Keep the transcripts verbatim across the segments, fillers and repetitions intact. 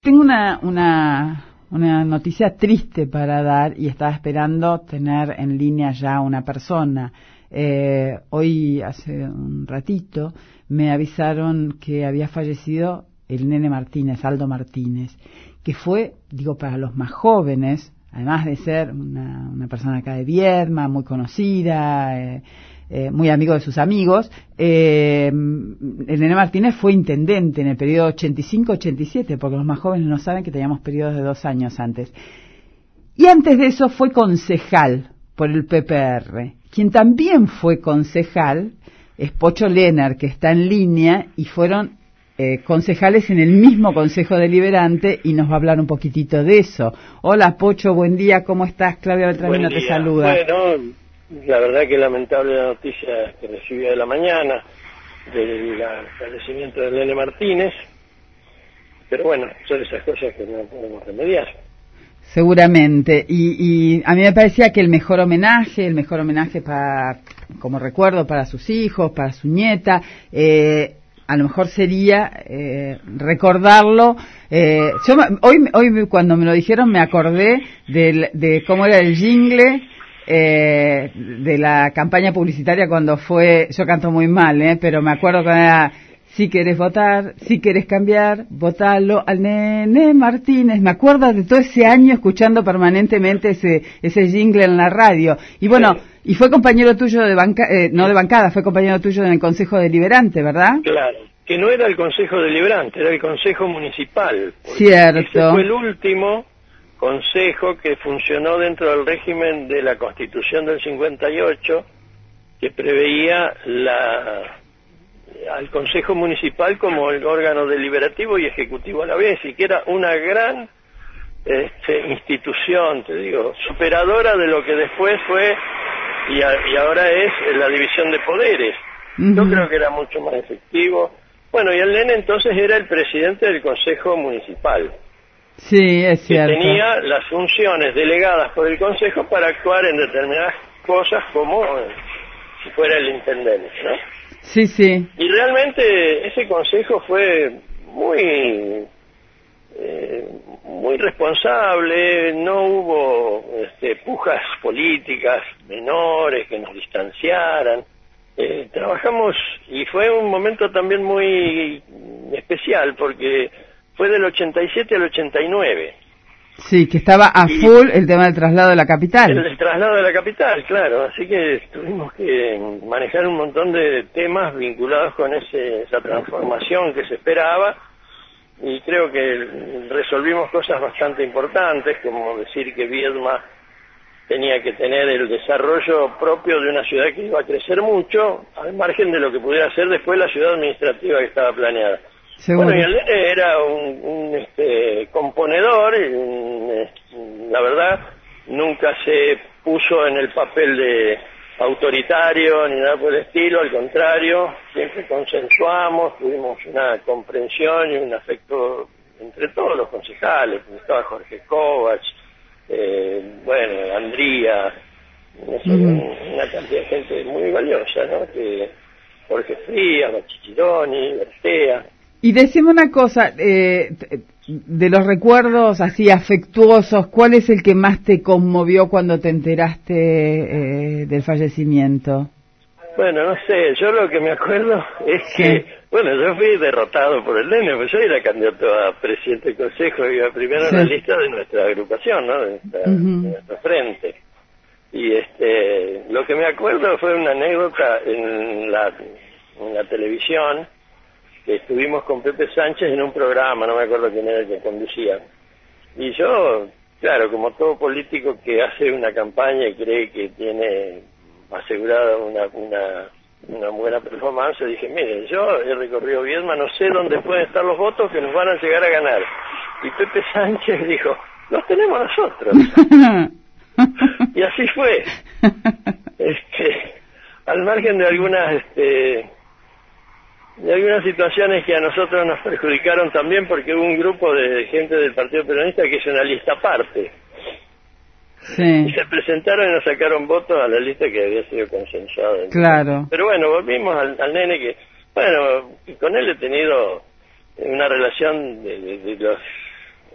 tengo una, una, una noticia triste para dar y estaba esperando tener en línea ya una persona. Eh, hoy, hace un ratito, me avisaron que había fallecido el Nene Martínez, Aldo Martínez, que fue, digo, para los más jóvenes, además de ser una, una persona acá de Viedma, muy conocida, eh, eh, muy amigo de sus amigos, eh, el Nene Martínez fue intendente en el periodo ochenta y cinco ochenta y siete, porque los más jóvenes no saben que teníamos periodos de dos años antes. Y antes de eso fue concejal por el P P R. Quien también fue concejal es Pocho Lehner, que está en línea, y fueron eh, concejales en el mismo Consejo Deliberante, y nos va a hablar un poquitito de eso. Hola Pocho, buen día, ¿cómo estás? Claudia Beltramino te saluda. Bueno, la verdad que lamentable la noticia que recibí de la mañana del fallecimiento de Nene Martínez, pero bueno, son esas cosas que no podemos remediar. Seguramente, y, y a mí me parecía que el mejor homenaje, el mejor homenaje para, como recuerdo, para sus hijos, para su nieta, eh, a lo mejor sería eh, recordarlo. Eh, yo hoy, hoy cuando me lo dijeron me acordé de, de cómo era el jingle eh, de la campaña publicitaria cuando fue, yo canto muy mal, eh, pero me acuerdo cuando era: si querés votar, si querés cambiar, votalo al Nene Martínez. Me acuerdo de todo ese año escuchando permanentemente ese ese jingle en la radio. Y bueno, sí. Y fue compañero tuyo de banca, eh, no de bancada, fue compañero tuyo en el Consejo Deliberante, ¿verdad? Claro, que no era el Consejo Deliberante, era el Consejo Municipal. Cierto. Ese fue el último consejo que funcionó dentro del régimen de la Constitución del cincuenta y ocho, que preveía la... al Consejo Municipal como el órgano deliberativo y ejecutivo a la vez, y que era una gran este, institución, te digo, superadora de lo que después fue y, a, y ahora es la división de poderes. Uh-huh. Yo creo que era mucho más efectivo. Bueno, y el Nene entonces era el presidente del Consejo Municipal. Sí, es cierto. Que tenía las funciones delegadas por el Consejo para actuar en determinadas cosas como eh, si fuera el intendente, ¿no? Sí, sí. Y realmente ese consejo fue muy eh, muy responsable, no hubo este, pujas políticas menores que nos distanciaran. Eh, trabajamos y fue un momento también muy especial porque fue del ochenta y siete al ochenta y nueve. Sí, que estaba a y full el tema del traslado de la capital. El, el traslado de la capital, claro. Así que tuvimos que manejar un montón de temas vinculados con ese, esa transformación que se esperaba. Y creo que resolvimos cosas bastante importantes, como decir que Viedma tenía que tener el desarrollo propio de una ciudad que iba a crecer mucho, al margen de lo que pudiera ser después la ciudad administrativa que estaba planeada. Seguro. Bueno, y el Nene era un, un este, componedor, y un, la verdad, nunca se puso en el papel de autoritario ni nada por el estilo, al contrario, siempre consensuamos, tuvimos una comprensión y un afecto entre todos los concejales, estaba Jorge Kovacs, eh, bueno, Andría, no sé, uh-huh. una cantidad de gente muy valiosa, ¿no? Que Jorge Frías, Machichironi, Bertea. Y decime una cosa, eh, de los recuerdos así afectuosos, ¿cuál es el que más te conmovió cuando te enteraste eh, del fallecimiento? Bueno, no sé, yo lo que me acuerdo es sí. que, bueno, yo fui derrotado por el Nene, pues yo era candidato a presidente del consejo, iba primero sí. en la lista de nuestra agrupación, ¿no? De nuestra, uh-huh. de nuestro frente. Y este, lo que me acuerdo fue una anécdota en la, en la televisión, que estuvimos con Pepe Sánchez en un programa, no me acuerdo quién era el que conducía. Y yo, claro, como todo político que hace una campaña y cree que tiene asegurada una, una, una buena performance, dije, mire, yo he recorrido Viedma, no sé dónde pueden estar los votos que nos van a llegar a ganar. Y Pepe Sánchez dijo, los tenemos nosotros. Y así fue. Este, al margen de algunas... este de algunas situaciones que a nosotros nos perjudicaron también porque hubo un grupo de gente del Partido Peronista que hizo una lista aparte. Sí. Y se presentaron y nos sacaron votos a la lista que había sido consensuada. Claro. Pero bueno, volvimos al, al Nene que, bueno, con él he tenido una relación de, de, de los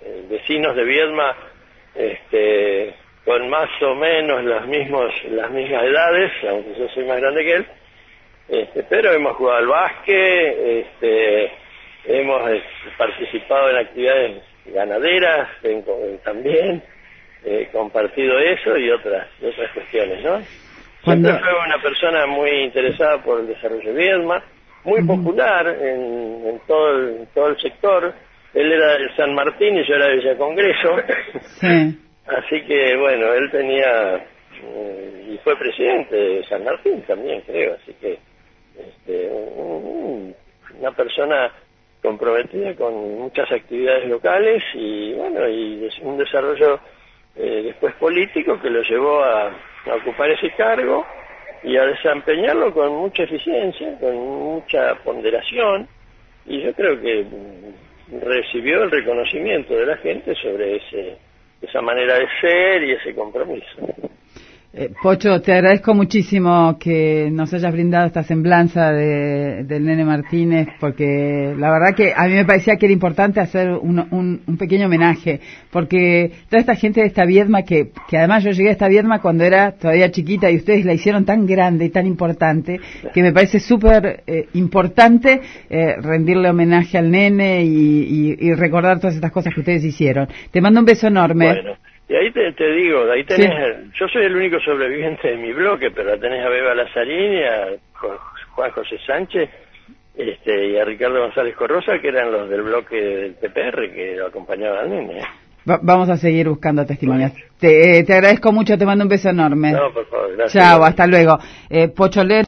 eh, vecinos de Viedma, este, con más o menos las mismos, las mismas edades, aunque yo soy más grande que él, este, pero hemos jugado al básquet, este, hemos eh, participado en actividades ganaderas en, en, también, eh, compartido eso y otras, y otras cuestiones, ¿no? Siempre fue una persona muy interesada por el desarrollo de Viedma, muy uh-huh. popular en, en, todo el, en todo el sector. Él era de San Martín y yo era de Villa Congreso. Sí. Así que, bueno, él tenía, eh, y fue presidente de San Martín también, creo. Así que, este, un, una persona comprometida con muchas actividades locales y, bueno, y un desarrollo eh, después político que lo llevó a a ocupar ese cargo y a desempeñarlo con mucha eficiencia, con mucha ponderación, y yo creo que recibió el reconocimiento de la gente sobre ese, esa manera de ser y ese compromiso. Eh, Pocho, te agradezco muchísimo que nos hayas brindado esta semblanza de, del Nene Martínez, porque la verdad que a mí me parecía que era importante hacer un, un, un pequeño homenaje, porque toda esta gente de esta Viedma, que, que además yo llegué a esta Viedma cuando era todavía chiquita y ustedes la hicieron tan grande y tan importante, que me parece súper eh, importante eh, rendirle homenaje al nene y, y, y recordar todas estas cosas que ustedes hicieron. Te mando un beso enorme. Bueno. Y ahí te, te digo, ahí tenés, sí. Yo soy el único sobreviviente de mi bloque, pero la tenés a Beba Lazarín y a Juan José Sánchez, este, y a Ricardo González Corrosa, que eran los del bloque del P P R que lo acompañaban al nene. Va, vamos a seguir buscando testimonios. Bueno. Te, eh, te agradezco mucho, te mando un beso enorme. No, por favor, gracias. Chao, hasta luego. Eh, Pocho Lerner.